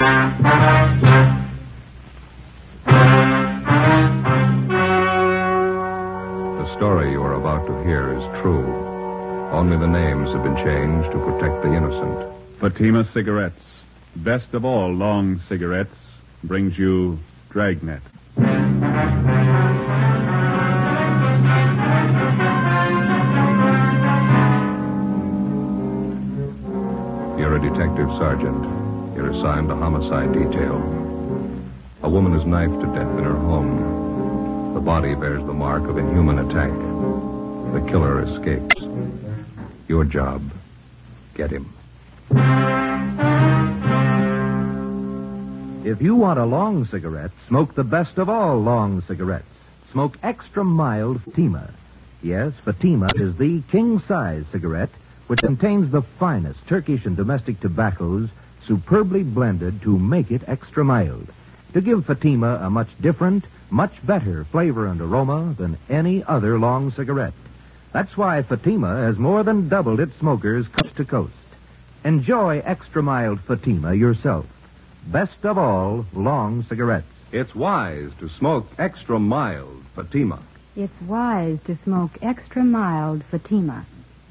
The story you are about to hear is true. Only the names have been changed to protect the innocent. Fatima Cigarettes, best of all long cigarettes, brings you Dragnet. You're a detective sergeant. You're assigned to homicide detail. A woman is knifed to death in her home. The body bears the mark of inhuman attack. The killer escapes. Your job, get him. If you want a long cigarette, smoke the best of all long cigarettes. Smoke extra mild Fatima. Yes, Fatima is the king-size cigarette which contains the finest Turkish and domestic tobaccos superbly blended to make it extra mild, to give Fatima a much different, much better flavor and aroma than any other long cigarette. That's why Fatima has more than doubled its smokers coast to coast. Enjoy extra mild Fatima yourself. Best of all long cigarettes. It's wise to smoke extra mild Fatima. It's wise to smoke extra mild Fatima.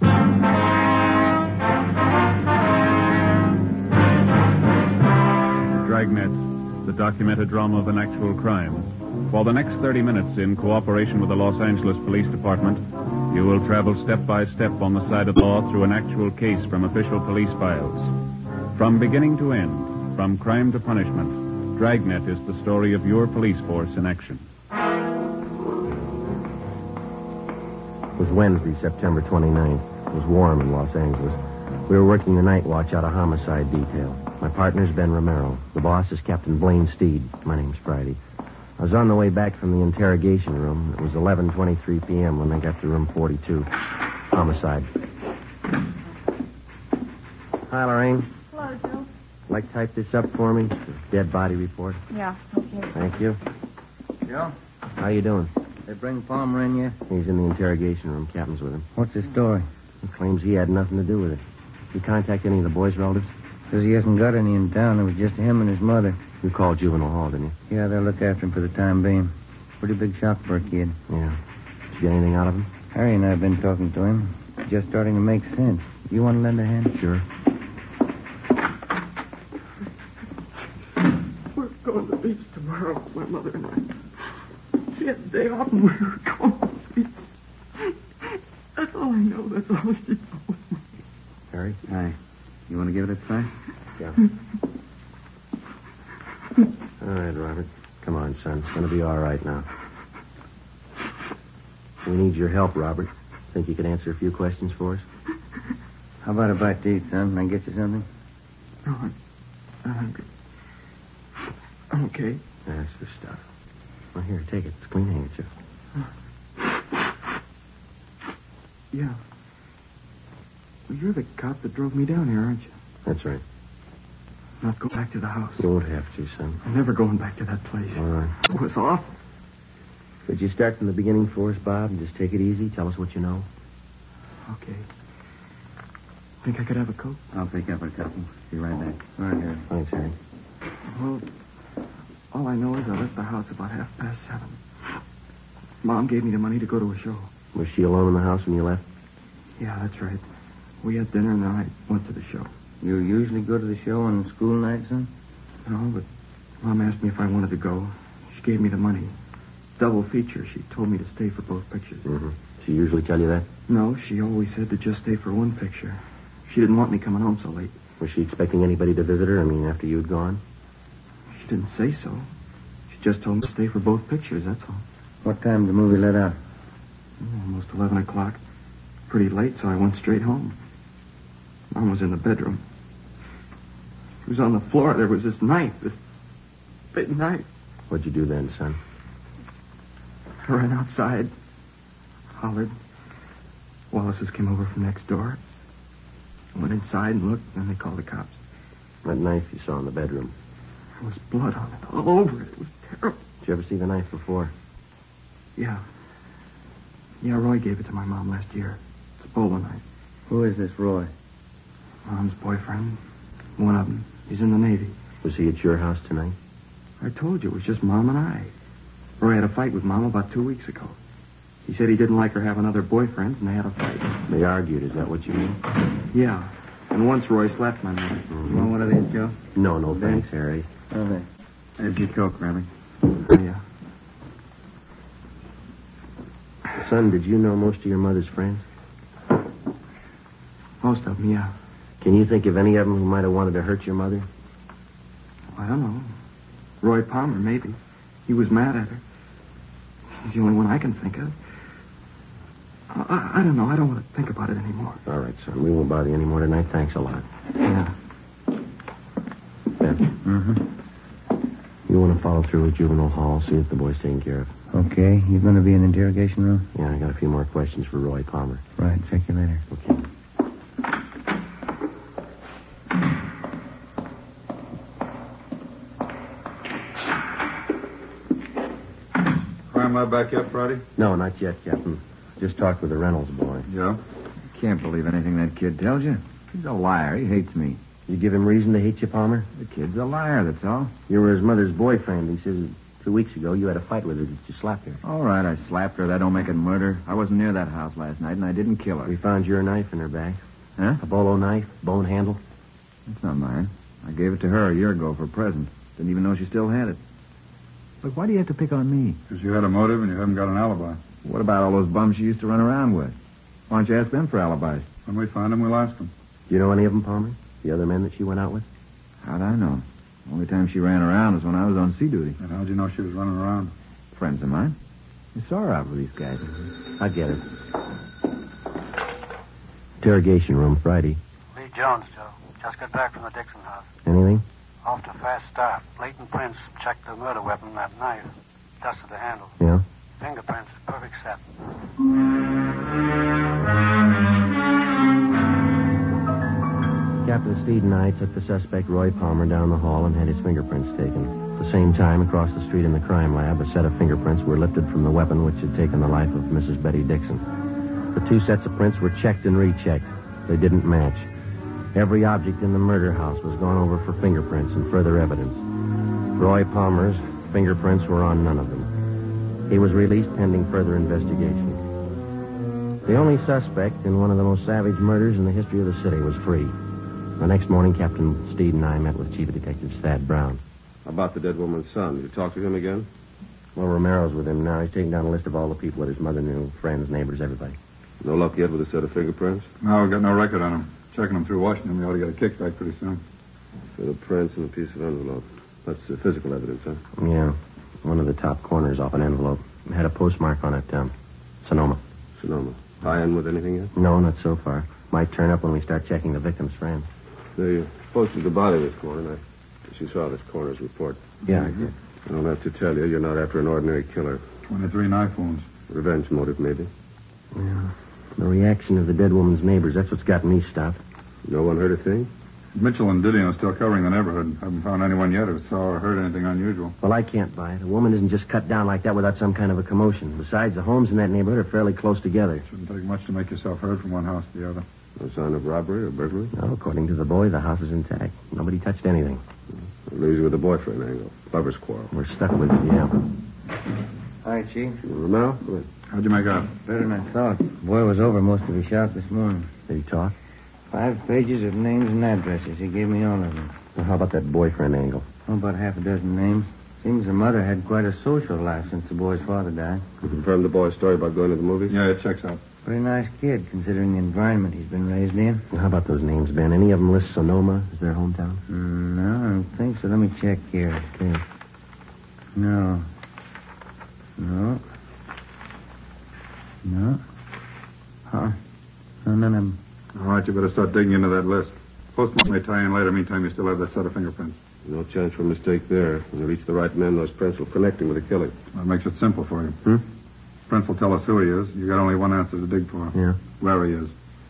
Dragnet, the documented drama of an actual crime. For the next 30 minutes, in cooperation with the Los Angeles Police Department, you will travel step by step on the side of the law through an actual case from official police files. From beginning to end, from crime to punishment, Dragnet is the story of your police force in action. It was Wednesday, September 29th. It was warm in Los Angeles. We were working the night watch out of homicide detail. My partner's Ben Romero. The boss is Captain Blaine Steed. My name's Friday. I was on the way back from the interrogation room. It was 11:23 p.m. when I got to room 42. Homicide. Hi, Lorraine. Hello, Joe. Like to type this up for me? The dead body report. Yeah, okay. Thank you. Joe, How you doing? they bring Palmer in yet? He's in the interrogation room. Captain's with him. What's his story? He claims he had nothing to do with it. You contact any of the boys' relatives? Says he hasn't got any in town. It was just him and his mother. You called Juvenile Hall, didn't you? Yeah, they'll look after him for the time being. Pretty big shock for a kid. Yeah. Did you get anything out of him? Harry and I have been talking to him. It's just starting to make sense. You want to lend a hand? Sure. We're going to the beach tomorrow, my mother and I. She had a day off and we were going to the beach. That's all I know. That's all she told me. Harry? Hi. You want to give it a try? Yeah. All right, Robert. Come on, son. It's going to be all right now. We need your help, Robert. Think you could answer a few questions for us? How about a bite to eat, son? Can I get you something? No, I'm hungry. I'm okay. That's the stuff. Well, here, take it. It's a clean handkerchief. Yeah. Well, you're the cop that drove me down here, aren't you? That's right. Not go back to the house. You won't have to, son. I'm never going back to that place. All right. It was awful. Could you start from the beginning for us, Bob, and just take it easy? Tell us what you know. Okay. Think I could have a Coke? I'll pick up a couple. Be right back. All right, Harry. Thanks, Harry. Well, all I know is I left the house about 7:30. Mom gave me the money to go to a show. Was she alone in the house when you left? Yeah, that's right. We had dinner and then I went to the show. You usually go to the show on school nights, son? No, but Mom asked me if I wanted to go. She gave me the money. Double feature. She told me to stay for both pictures. Mm-hmm. She usually tell you that? No, she always said to just stay for one picture. She didn't want me coming home so late. Was she expecting anybody to visit her? I mean, after you'd gone? She didn't say so. She just told me to stay for both pictures, that's all. What time did the movie let out? Almost 11 o'clock. Pretty late, so I went straight home. Mom was in the bedroom. She was on the floor. There was this knife, this big knife. What'd you do then, son? I ran outside, hollered. Wallace's came over from next door. Went inside and looked, and then they called the cops. That knife you saw in the bedroom. There was blood on it, all over it. It was terrible. Did you ever see the knife before? Yeah. Yeah, Roy gave it to my mom last year. It's a bowler knife. Who is this Roy? Mom's boyfriend. One of them. He's in the Navy. Was he at your house tonight? I told you, it was just Mom and I. Roy had a fight with Mom about 2 weeks ago. He said he didn't like her having other boyfriends, and they had a fight. They argued, is that what you mean? Yeah. And once Roy slapped my mother. You want one of these, Joe? No, thanks, Harry. Okay. There's your Coke, Rammy. Yeah. Son, did you know most of your mother's friends? Most of them, yeah. Can you think of any of them who might have wanted to hurt your mother? I don't know. Roy Palmer, maybe. He was mad at her. He's the only one I can think of. I don't know. I don't want to think about it anymore. All right, son. We won't bother you anymore tonight. Thanks a lot. Yeah. Ben. You want to follow through with Juvenile Hall, see if the boy's taken care of. Okay. You going to be in the interrogation room? Yeah, I got a few more questions for Roy Palmer. Right. Check you later. Okay. Crime lab back yet, Friday? No, not yet, Captain. Just talked with the Reynolds boy. Yeah? Can't believe anything that kid tells you. He's a liar. He hates me. You give him reason to hate you, Palmer? The kid's a liar, that's all. You were his mother's boyfriend. He says 2 weeks ago you had a fight with her that you slapped her. All right, I slapped her. That don't make it murder. I wasn't near that house last night, and I didn't kill her. We found your knife in her bag. Huh? A bolo knife, bone handle. That's not mine. I gave it to her a year ago for a present. Didn't even know she still had it. Look, why do you have to pick on me? Because you had a motive and you haven't got an alibi. What about all those bums you used to run around with? Why don't you ask them for alibis? When we find them, we'll ask them. Do you know any of them, Palmer? The other men that she went out with? How'd I know? The only time she ran around was when I was on sea duty. And how'd you know she was running around? Friends of mine. I saw her out with these guys. I get it. Interrogation room, Friday. Lee Jones, Joe. Just got back from the Dixon house. Anything? Off to a fast start. Leighton Prince checked the murder weapon, that knife. Dusted the handle. Yeah? Fingerprints, perfect set. Captain Steed and I took the suspect, Roy Palmer, down the hall and had his fingerprints taken. At the same time, across the street in the crime lab, a set of fingerprints were lifted from the weapon which had taken the life of Mrs. Betty Dixon. The 2 sets of prints were checked and rechecked. They didn't match. Every object in the murder house was gone over for fingerprints and further evidence. Roy Palmer's fingerprints were on none of them. He was released pending further investigation. The only suspect in one of the most savage murders in the history of the city was free. The next morning, Captain Steed and I met with Chief Detective Thad Brown. About the dead woman's son. Did you talk to him again? Well, Romero's with him now. He's taking down a list of all the people that his mother knew, friends, neighbors, everybody. No luck yet with a set of fingerprints? No, we've got no record on him. Checking them through Washington, we ought to get a kickback pretty soon. Set of prints and a piece of envelope. That's physical evidence, huh? Yeah. One of the top corners off an envelope. It had a postmark on it, Sonoma. Sonoma. Tie-in with anything yet? No, not so far. Might turn up when we start checking the victim's friends. They posted the body this morning. I guess you saw this coroner's report. Yeah, I did. I don't have to tell you, you're not after an ordinary killer. 23 knife wounds. Revenge motive, maybe. Yeah. The reaction of the dead woman's neighbors, that's what's got me stopped. No one heard a thing? Mitchell and Didion are still covering the neighborhood. Haven't found anyone yet who saw or heard anything unusual. Well, I can't buy it. A woman isn't just cut down like that without some kind of a commotion. Besides, the homes in that neighborhood are fairly close together. Shouldn't take much to make yourself heard from one house to the other. No sign of robbery or burglary? No, according to the boy, the house is intact. Nobody touched anything. That leaves you with the boyfriend angle. Lover's quarrel. We're stuck with it, yeah. Hi, Chief. Romero? Go ahead. How'd you make out? Better than I thought. The boy was over most of his shop this morning. Did he talk? 5 pages of names and addresses. He gave me all of them. Well, how about that boyfriend angle? Oh, about half a dozen names. Seems the mother had quite a social life since the boy's father died. You confirmed the boy's story about going to the movies? Yeah, it checks out. Pretty nice kid, considering the environment he's been raised in. Well, how about those names, Ben? Any of them list Sonoma as their hometown? No, I don't think so. Let me check here. Okay. No. Huh? No, none of them. All right, you better start digging into that list. Postman may tie in later. Meantime, you still have that set of fingerprints. No chance for a mistake there. When you reach the right men, those prints will connect him with the killing. That makes it simple for you. Hmm? Prince will tell us who he is. You got only one answer to dig for. Yeah. Where he is.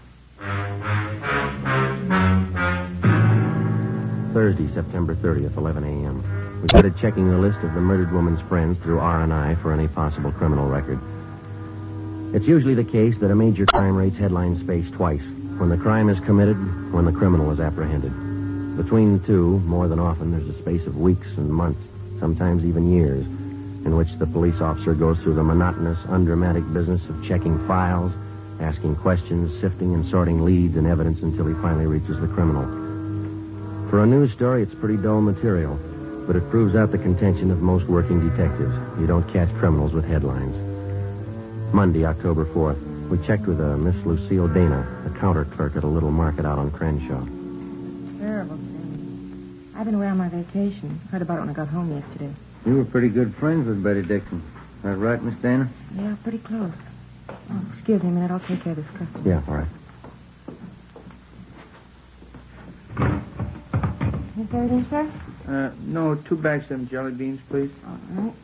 Thursday, September 30th, 11 a.m. We started checking the list of the murdered woman's friends through R&I for any possible criminal record. It's usually the case that a major crime rate's headline space twice. When the crime is committed, when the criminal is apprehended. Between the two, more than often, there's a space of weeks and months, sometimes even years, in which the police officer goes through the monotonous, undramatic business of checking files, asking questions, sifting and sorting leads and evidence until he finally reaches the criminal. For a news story, it's pretty dull material, but it proves out the contention of most working detectives. You don't catch criminals with headlines. Monday, October 4th. We checked with a Miss Lucille Dana, a counter clerk at a little market out on Crenshaw. Terrible thing. I've been away on my vacation. Heard about it when I got home yesterday. You were pretty good friends with Betty Dixon. Is that right, Miss Dana? Yeah, pretty close. Oh, excuse me a minute. I'll take care of this customer. Yeah, all right. Is there anything, sir? No, 2 bags of them jelly beans, please. All right.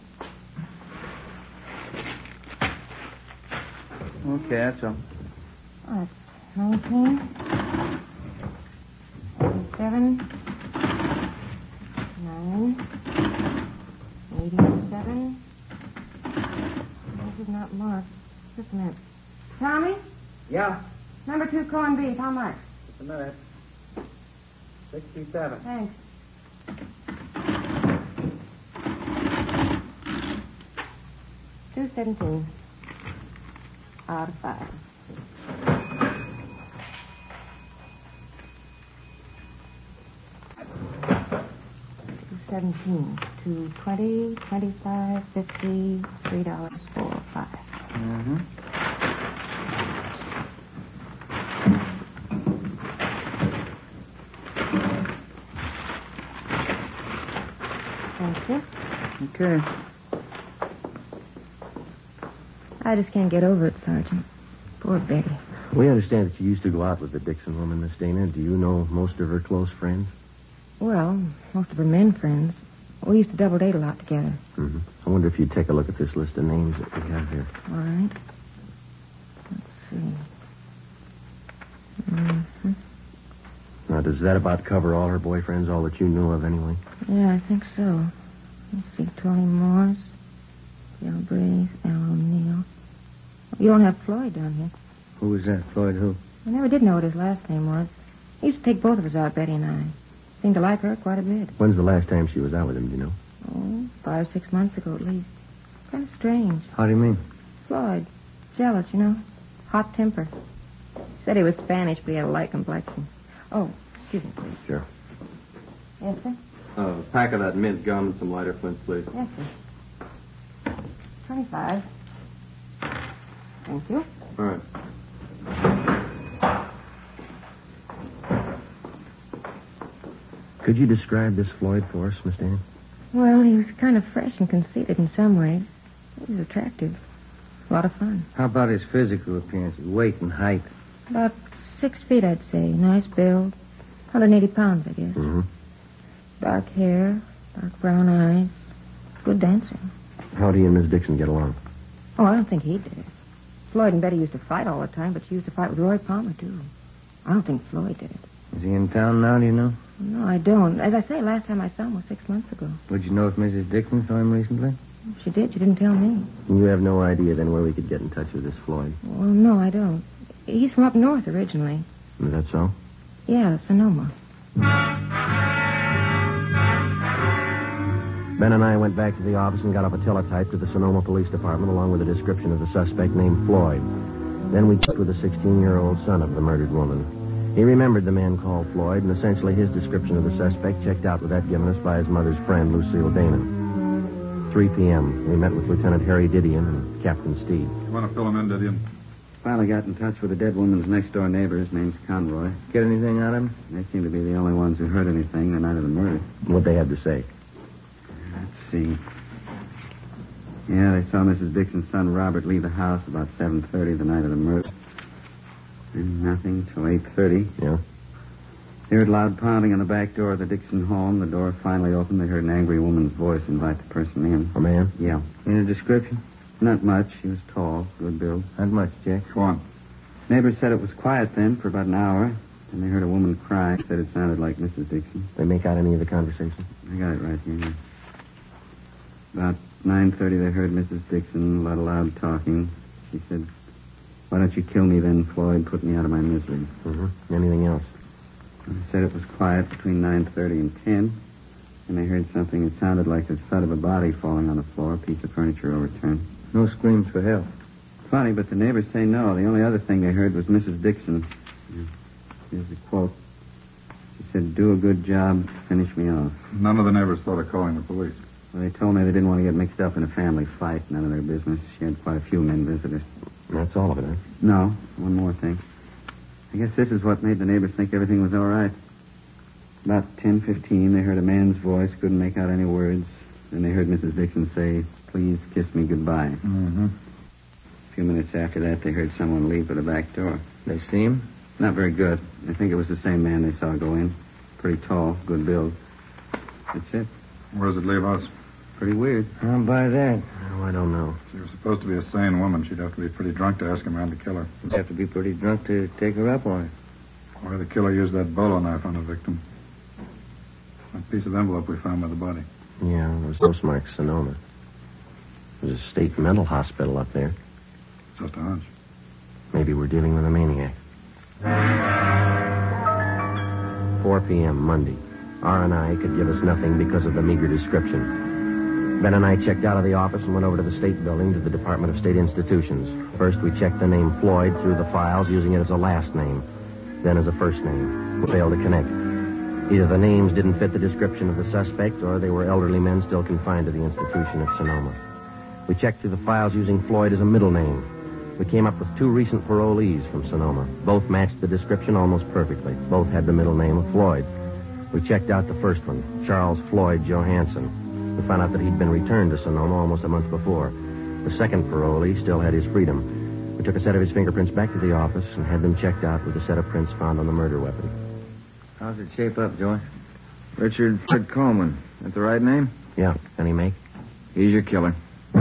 Okay, that's all. Oh, that's 19. 87. 9. 87. This is not marked. Just a minute. Tommy? Yeah, Number 2 corned beef. How much? just a minute. 67. Thanks. $2.17. Out of 5. $2.17. $2.20, $25, $50, $3, $4, $5. Mm-hmm. Thank you. Okay. I just can't get over it, Sergeant. Poor Betty. We understand that you used to go out with the Dixon woman, Miss Dana. Do you know most of her close friends? Well, most of her men friends. We used to double date a lot together. Mm-hmm. I wonder if you'd take a look at this list of names that we have here. All right. Let's see. Mm-hmm. Now, does that about cover all her boyfriends, all that you knew of anyway? Yeah, I think so. Let's see. Tony Morse, Gilbraith, Al O'Neill. You don't have Floyd down here. Who was that, Floyd? Who? I never did know what his last name was. He used to take both of us out, Betty and I. Seemed to like her quite a bit. When's the last time she was out with him, do you know? Oh, 5 or 6 months ago at least. Kind of strange. How do you mean? Floyd. Jealous, you know. Hot temper. Said he was Spanish, but he had a light complexion. Oh, excuse me, please. Sure. Yes, sir? A pack of that mint gum and some lighter flints, please. Yes, sir. 25. Thank you. All right. Could you describe this Floyd for us, Miss Dana? Well, he was kind of fresh and conceited in some ways. He was attractive. A lot of fun. How about his physical appearance, his weight and height? About 6 feet, I'd say. Nice build. 180 pounds, I guess. Mm-hmm. Dark hair, dark brown eyes. Good dancer. How'd he and Miss Dixon get along? Oh, I don't think he did. Floyd and Betty used to fight all the time, but she used to fight with Roy Palmer, too. I don't think Floyd did it. Is he in town now, do you know? No, I don't. As I say, last time I saw him was 6 months ago. Would you know if Mrs. Dixon saw him recently? She did. She didn't tell me. You have no idea, then, where we could get in touch with this Floyd? Well, no, I don't. He's from up north originally. Is that so? Yeah, Sonoma. Ben and I went back to the office and got up a teletype to the Sonoma Police Department along with a description of the suspect named Floyd. Then we checked with the 16-year-old son of the murdered woman. He remembered the man called Floyd, and essentially his description of the suspect checked out with that given us by his mother's friend, Lucille Dana. 3 p.m. We met with Lieutenant Harry Didion and Captain Steed. You want to fill him in, Didion? Finally got in touch with the dead woman's next-door neighbor. His name's Conroy. Get anything out of him? They seem to be the only ones who heard anything the night of the murder. What they had to say. Let's see. Yeah, they saw Mrs. Dixon's son, Robert, leave the house about 7:30 the night of the murder. And nothing till 8:30. Yeah? They heard loud pounding on the back door of the Dixon home. The door finally opened. They heard an angry woman's voice invite the person in. A man? Yeah. Any description? Not much. She was tall, good build. Not much, Jack. Go on. Neighbors said it was quiet then for about an hour. Then they heard a woman cry. Said it sounded like Mrs. Dixon. They make out any of the conversation? I got it right here. About 9:30, they heard Mrs. Dixon, a lot of loud talking. She said, "Why don't you kill me then, Floyd? Put me out of my misery." Mm-hmm. Anything else? They said it was quiet between 9:30 and 10. And they heard something that sounded like the thud of a body falling on the floor, a piece of furniture overturned. No screams for help. Funny, but the neighbors say no. The only other thing they heard was Mrs. Dixon. Here's a quote. She said, "Do a good job, finish me off." None of the neighbors thought of calling the police. Well, they told me they didn't want to get mixed up in a family fight. None of their business. She had quite a few men visitors. That's all of it, huh? No, one more thing. I guess this is what made the neighbors think everything was all right. About 10:15, they heard a man's voice, couldn't make out any words. Then they heard Mrs. Dixon say, "Please kiss me goodbye." Mm-hmm. A few minutes after that, they heard someone leave for the back door. They see him? Not very good. I think it was the same man they saw go in. Pretty tall, good build. That's it. Where does it leave us? Pretty weird. How about that? Oh, I don't know. She was supposed to be a sane woman. She'd have to be pretty drunk to ask him around to kill her. You'd have to be pretty drunk to take her up on it. Why the killer used that bolo knife on the victim? That piece of envelope we found by the body. Yeah, there was postmark Sonoma. There's a state mental hospital up there. Just a hunch. Maybe we're dealing with a maniac. 4 p.m., Monday. R&I could give us nothing because of the meager description. Ben and I checked out of the office and went over to the state building to the Department of State Institutions. First, we checked the name Floyd through the files, using it as a last name, then as a first name. We failed to connect. Either the names didn't fit the description of the suspect, or they were elderly men still confined to the institution at Sonoma. We checked through the files using Floyd as a middle name. We came up with 2 recent parolees from Sonoma. Both matched the description almost perfectly. Both had the middle name of Floyd. We checked out the first one, Charles Floyd Johansson. We found out that he'd been returned to Sonoma almost a month before. The second parolee still had his freedom. We took a set of his fingerprints back to the office and had them checked out with a set of prints found on the murder weapon. How's it shape up, Joyce? Richard Fred Coleman. That the right name? Yeah. Any make? He's your killer.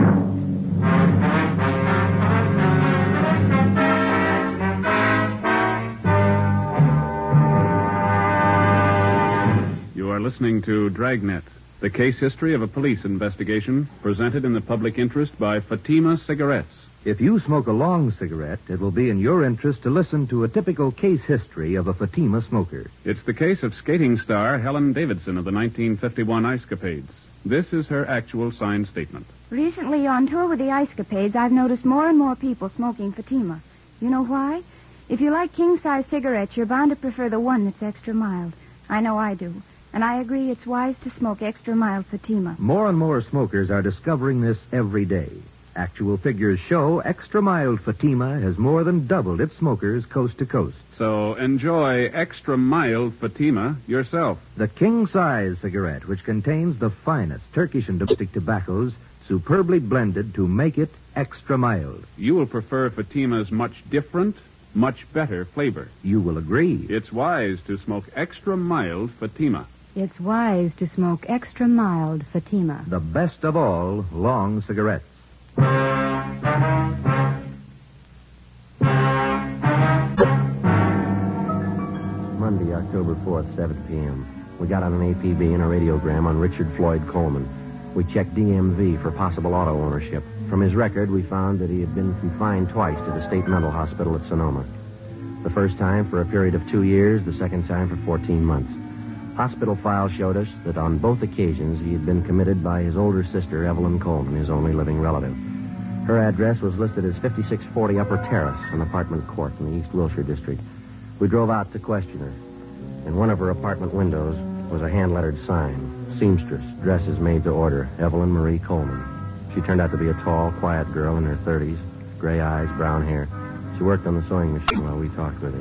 You are listening to Dragnet, the case history of a police investigation presented in the public interest by Fatima Cigarettes. If you smoke a long cigarette, it will be in your interest to listen to a typical case history of a Fatima smoker. It's the case of skating star Helen Davidson of the 1951 Ice Capades. This is her actual signed statement. Recently, on tour with the Ice Capades, I've noticed more and more people smoking Fatima. You know why? If you like king-size cigarettes, you're bound to prefer the one that's extra mild. I know I do. And I agree it's wise to smoke extra mild Fatima. More and more smokers are discovering this every day. Actual figures show extra mild Fatima has more than doubled its smokers coast to coast. So enjoy extra mild Fatima yourself. The king-size cigarette, which contains the finest Turkish and domestic tobaccos, superbly blended to make it extra mild. You will prefer Fatima's much different, much better flavor. You will agree. It's wise to smoke extra mild Fatima. It's wise to smoke extra mild Fatima. The best of all long cigarettes. Monday, October 4th, 7 p.m. We got on an APB and a radiogram on Richard Floyd Coleman. We checked DMV for possible auto ownership. From his record, we found that he had been confined twice to the state mental hospital at Sonoma. The first time for a period of 2 years, the second time for 14 months. Hospital files showed us that on both occasions he had been committed by his older sister, Evelyn Coleman, his only living relative. Her address was listed as 5640 Upper Terrace, an apartment court in the East Wilshire district. We drove out to question her. In one of her apartment windows was a hand-lettered sign, seamstress, dresses made to order, Evelyn Marie Coleman. She turned out to be a tall, quiet girl in her 30s, gray eyes, brown hair. She worked on the sewing machine while we talked with her.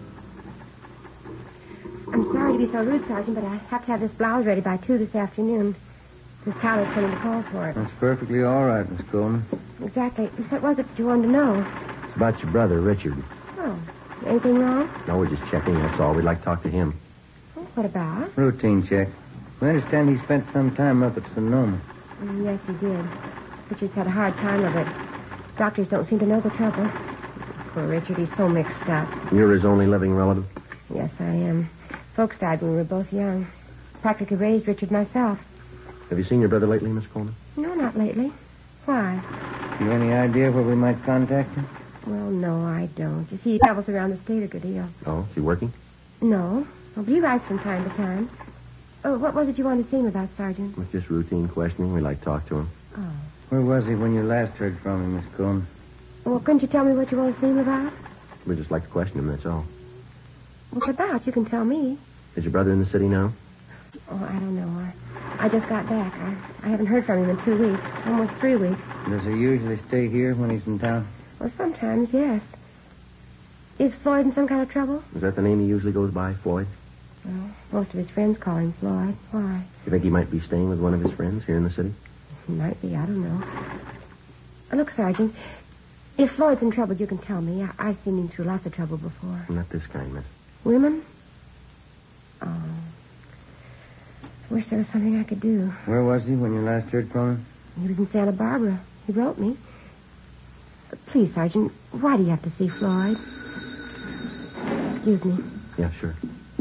I'm sorry to be so rude, Sergeant, but I have to have this blouse ready by 2 this afternoon. Miss Tyler's coming to call for it. That's perfectly all right, Miss Coleman. Exactly. What was it that you wanted to know? It's about your brother, Richard. Oh, anything wrong? No, we're just checking, that's all. We'd like to talk to him. Oh, what about? Routine check. We understand he spent some time up at Sonoma. Yes, he did. Richard's had a hard time of it. Doctors don't seem to know the trouble. Poor Richard, he's so mixed up. You're his only living relative? Yes, I am. Folks died when we were both young. Practically raised Richard myself. Have you seen your brother lately, Miss Coleman? No, not lately. Why? You any idea where we might contact him? Well, no, I don't. You see, he travels around the state a good deal. Oh, is he working? No. Oh, but he writes from time to time. Oh, what was it you wanted to see him about, Sergeant? It was just routine questioning. We'd like to talk to him. Oh. Where was he when you last heard from him, Miss Coleman? Well, couldn't you tell me what you want to see him about? We'd just like to question him, that's all. What's about? You can tell me. Is your brother in the city now? Oh, I don't know. I just got back. I haven't heard from him in 2 weeks. Almost 3 weeks. Does he usually stay here when he's in town? Well, sometimes, yes. Is Floyd in some kind of trouble? Is that the name he usually goes by, Floyd? Well, most of his friends call him Floyd. Why? You think he might be staying with one of his friends here in the city? He might be. I don't know. Look, Sergeant, if Floyd's in trouble, you can tell me. I've seen him through lots of trouble before. Not this kind, miss. Women? Oh. I wish there was something I could do. Where was he when you last heard from him? He was in Santa Barbara. He wrote me. Please, Sergeant, why do you have to see Floyd? Excuse me. Yeah, sure.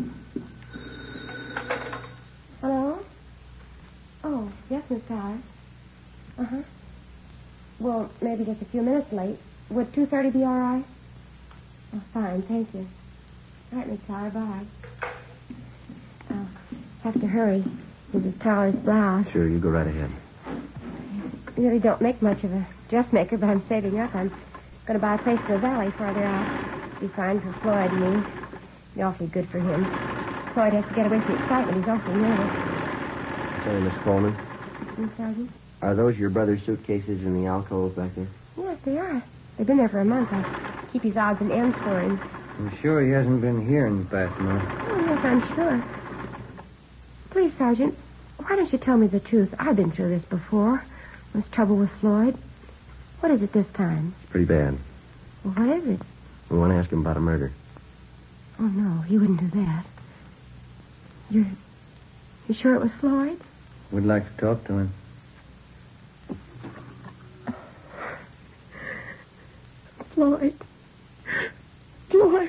Hello? Oh, yes, Miss Tyler. Uh-huh. Well, maybe just a few minutes late. Would 2:30 be all right? Oh, fine, thank you. All right, Miss Tyler, bye. I'll have to hurry. Mrs. Tyler's blouse. Sure, you go right ahead. I really don't make much of a dressmaker, but I'm saving up. I'm going to buy a place in the valley farther out. Be fine for Floyd and me. Be awfully good for him. Floyd has to get away from excitement. He's awfully nervous. Sorry, Miss Coleman. Sergeant? Are those your brother's suitcases in the alcove back there? Yes, they are. They've been there for a month. I keep his odds and ends for him. I'm sure he hasn't been here in the past month. Oh, yes, I'm sure. Please, Sergeant, why don't you tell me the truth? I've been through this before. There's trouble with Floyd. What is it this time? It's pretty bad. Well, what is it? We want to ask him about a murder. Oh, no, he wouldn't do that. You sure it was Floyd? We'd like to talk to him. Floyd. Floyd.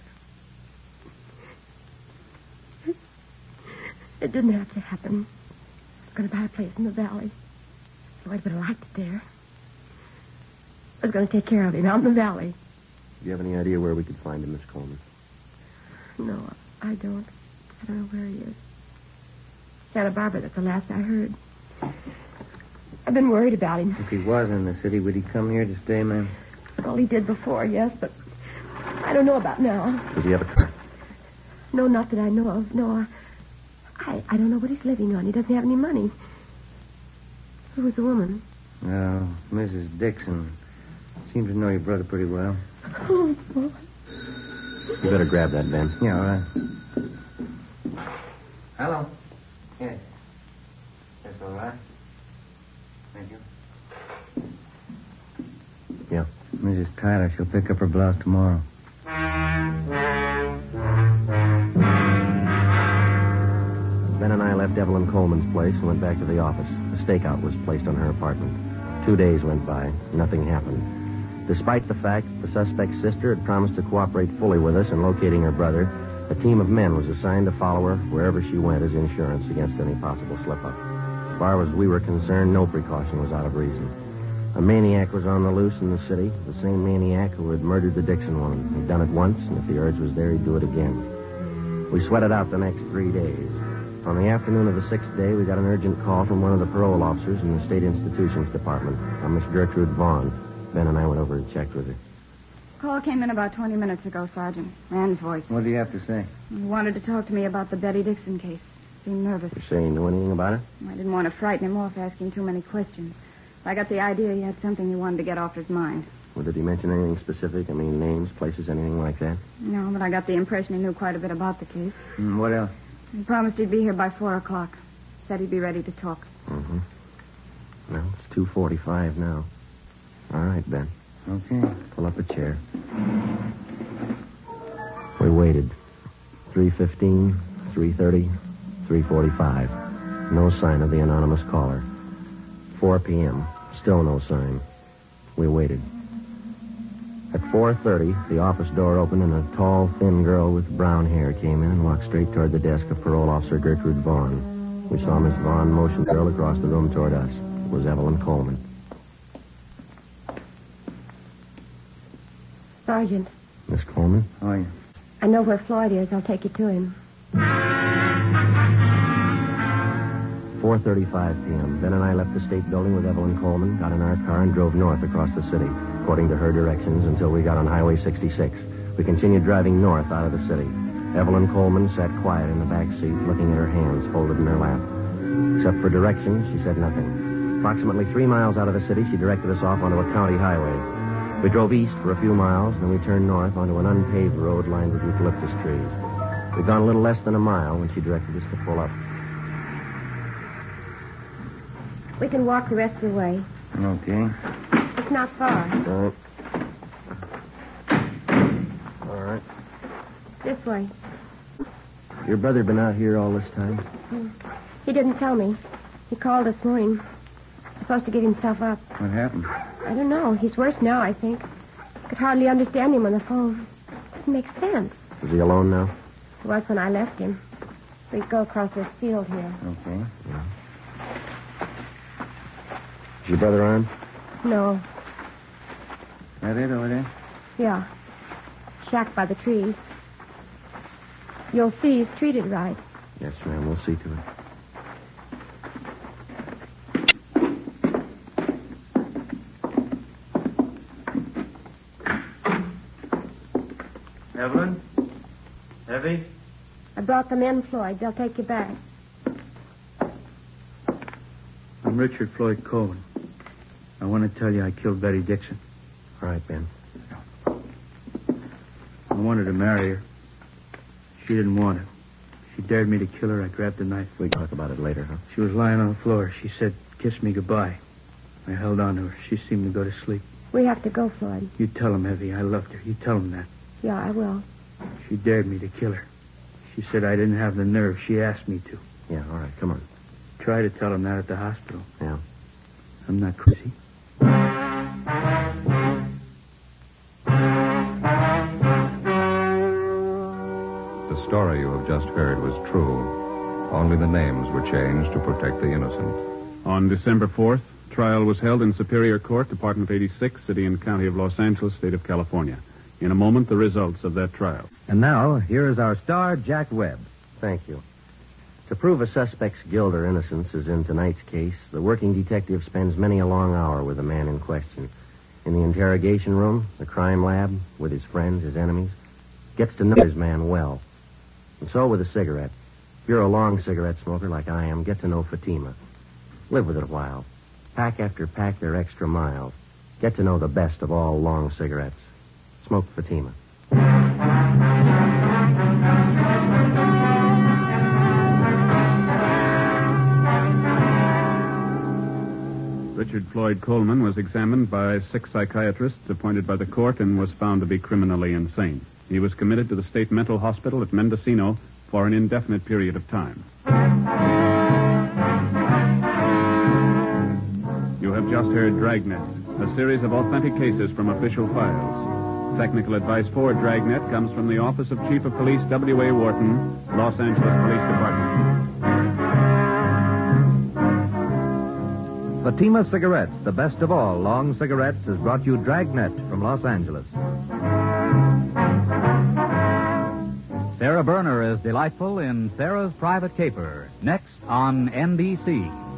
It didn't have to happen. I was going to buy a place in the valley. Floyd would have liked it there. I was going to take care of him out in the valley. Do you have any idea where we could find him, Miss Coleman? No, I don't. I don't know where he is. Santa Barbara, that's the last I heard. I've been worried about him. If he was in the city, would he come here to stay, ma'am? Well, he did before, yes, but I don't know about now. Does he have a car? No, not that I know of. No, I don't know what he's living on. He doesn't have any money. Who was the woman? Oh, Mrs. Dixon. Seems to know your brother pretty well. Oh, boy. You better grab that, Ben. Yeah, all right. Hello. Yes. That's all right. Thank you. Yeah. Mrs. Tyler, she'll pick up her blouse tomorrow. Ben and I left Evelyn Coleman's place and went back to the office. A stakeout was placed on her apartment. 2 days went by. Nothing happened. Despite the fact that the suspect's sister had promised to cooperate fully with us in locating her brother, a team of men was assigned to follow her wherever she went as insurance against any possible slip-up. As far as we were concerned, no precaution was out of reason. A maniac was on the loose in the city, the same maniac who had murdered the Dixon woman. He'd done it once, and if the urge was there, he'd do it again. We sweated out the next 3 days. On the afternoon of the 6th day, we got an urgent call from one of the parole officers in the State Institutions Department, a Miss Gertrude Vaughn. Ben and I went over and checked with her. Call came in about 20 minutes ago, Sergeant. Man's voice. What do you have to say? He wanted to talk to me about the Betty Dixon case. Seemed nervous. You say he knew anything about it? I didn't want to frighten him off asking too many questions. I got the idea he had something he wanted to get off his mind. Well, did he mention anything specific? I mean, names, places, anything like that? No, but I got the impression he knew quite a bit about the case. What else? He promised he'd be here by 4 o'clock. Said he'd be ready to talk. Mm-hmm. Well, it's 2:45 now. All right, Ben. Okay. Pull up a chair. We waited. 3:15, 3:30, 3:45. No sign of the anonymous caller. 4 p.m. Still no sign. We waited. At 4:30, the office door opened and a tall, thin girl with brown hair came in and walked straight toward the desk of Parole Officer Gertrude Vaughn. We saw Miss Vaughn motion the girl across the room toward us. It was Evelyn Coleman. Sergeant. Miss Coleman? How are you? I know where Floyd is. I'll take you to him. 4:35 p.m. Ben and I left the state building with Evelyn Coleman, got in our car, and drove north across the city, according to her directions, until we got on Highway 66. We continued driving north out of the city. Evelyn Coleman sat quiet in the back seat, looking at her hands folded in her lap. Except for directions, she said nothing. Approximately 3 miles out of the city, she directed us off onto a county highway. We drove east for a few miles, then we turned north onto an unpaved road lined with eucalyptus trees. We'd gone a little less than a mile when she directed us to pull up. We can walk the rest of the way. Okay. It's not far. All right. This way. Your brother been out here all this time? He didn't tell me. He called this morning. Supposed to give himself up. What happened? I don't know. He's worse now, I think. Could hardly understand him on the phone. Doesn't make sense. Is he alone now? He was when I left him. We'd go across this field here. Okay. Yeah. Is your brother armed? No. That it over there? Yeah. Shack by the trees. You'll see he's treated right. Yes, ma'am. We'll see to it. Evelyn? Evie? I brought them in, Floyd. They'll take you back. I'm Richard Floyd Coleman. I want to tell you I killed Betty Dixon. All right, Ben. I wanted to marry her. She didn't want it. She dared me to kill her. I grabbed a knife. We can talk about it later, huh? She was lying on the floor. She said, "Kiss me goodbye." I held on to her. She seemed to go to sleep. We have to go, Floyd. You tell him, Evie, I loved her. You tell him that. Yeah, I will. She dared me to kill her. She said I didn't have the nerve. She asked me to. Yeah, all right. Come on. Try to tell him that at the hospital. Yeah. I'm not crazy. The story you have just heard was true. Only the names were changed to protect the innocent. On December 4th, trial was held in Superior Court, Department 86, City and County of Los Angeles, State of California. In a moment, the results of that trial. And now, here is our star, Jack Webb. Thank you. To prove a suspect's guilt or innocence, as in tonight's case, the working detective spends many a long hour with the man in question. In the interrogation room, the crime lab, with his friends, his enemies, gets to know his man well. And so with a cigarette. If you're a long cigarette smoker like I am, get to know Fatima. Live with it a while. Pack after pack, they're extra mild. Get to know the best of all long cigarettes. Smoke Fatima. Richard Floyd Coleman was examined by 6 psychiatrists appointed by the court and was found to be criminally insane. He was committed to the state mental hospital at Mendocino for an indefinite period of time. You have just heard Dragnet, a series of authentic cases from official files. Technical advice for Dragnet comes from the Office of Chief of Police W.A. Wharton, Los Angeles Police Department. Fatima Cigarettes, the best of all long cigarettes, has brought you Dragnet from Los Angeles. Sarah Berner is delightful in Sarah's Private Caper, next on NBC.